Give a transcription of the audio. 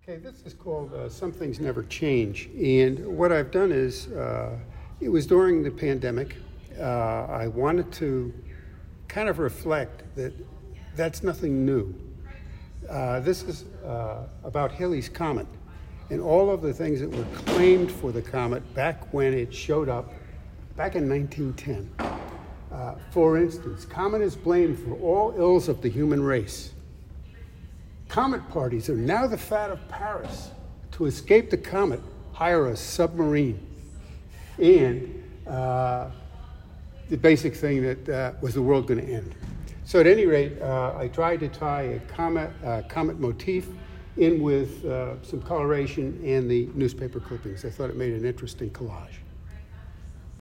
Okay, this is called Some Things Never Change. And what I've done is, it was during the pandemic. I wanted to kind of reflect that that's nothing new. This is about Halley's Comet and all of the things that were claimed for the comet back when it showed up back in 1910. For instance, comet is blamed for all ills of the human race. Comet parties are now the fad of Paris. To escape the comet, hire a submarine. And the basic thing that was the world going to end. So at any rate, I tried to tie a comet motif in with some coloration and the newspaper clippings. I thought it made an interesting collage.